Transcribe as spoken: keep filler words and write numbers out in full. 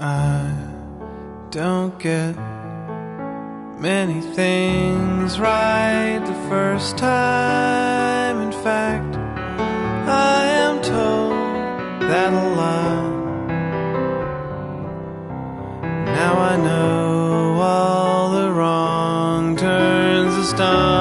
I don't get many things right the first time. In fact, I am told that a lot. Now I know all the wrong turns to stone.